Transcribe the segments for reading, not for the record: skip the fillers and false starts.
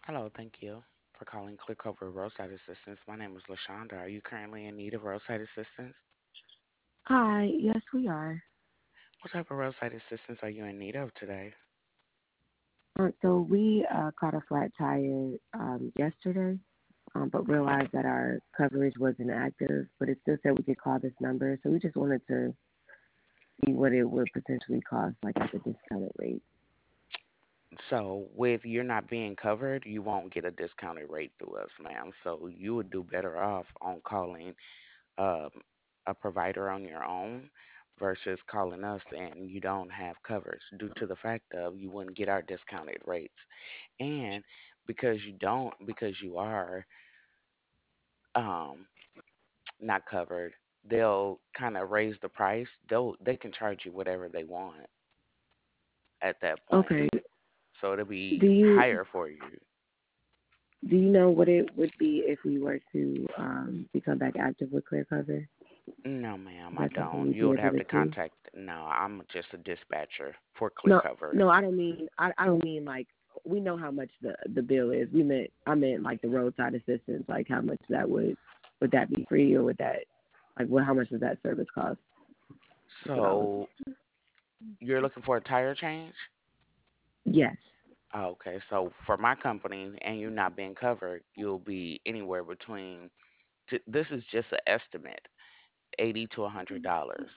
Hello, thank you for calling ClickOver Roadside Assistance. My name is LaShonda. Are you currently in need of roadside assistance? Hi, yes, we are. What type of roadside assistance are you in need of today? So we caught a flat tire yesterday, but realized that our coverage wasn't active, but it still said we could call this number. So we just wanted to see what it would potentially cost, like at the discounted rate. So, with you're not being covered, you won't get a discounted rate through us, ma'am. So, you would do better off on calling um, a provider on your own versus calling us and you don't have coverage due to the fact of you wouldn't get our discounted rates. And because you are um, not covered, they'll kind of raise the price. They can charge you whatever they want at that point. Okay. So it'll Do be you higher for you. do you know what it would be if we were to become back active with Clear Cover? No, Is ma'am, I that something don't. we'd You be would able have to to see? contact. No, I'm just a dispatcher for Clear No, Cover. no, I don't mean I don't mean like we know how much the bill is. I meant like the roadside assistance, like how much that would that be free or would that like what how much does that service cost? That's what I was. So you're looking for a tire change? Yes. Oh, okay, so for my company and you not being covered, you'll be anywhere between. This is just an estimate, $80 to $100.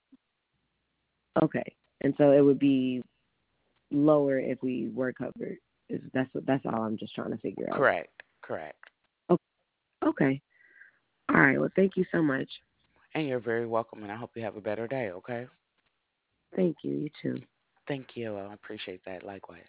Okay. And so it would be lower if we were covered. Is that's all I'm just trying to figure out. Correct, correct. Oh, okay. All right. Well, thank you so much. And you're very welcome, and I hope you have a better day, okay? Thank you. You too. Thank you. I appreciate that. Likewise.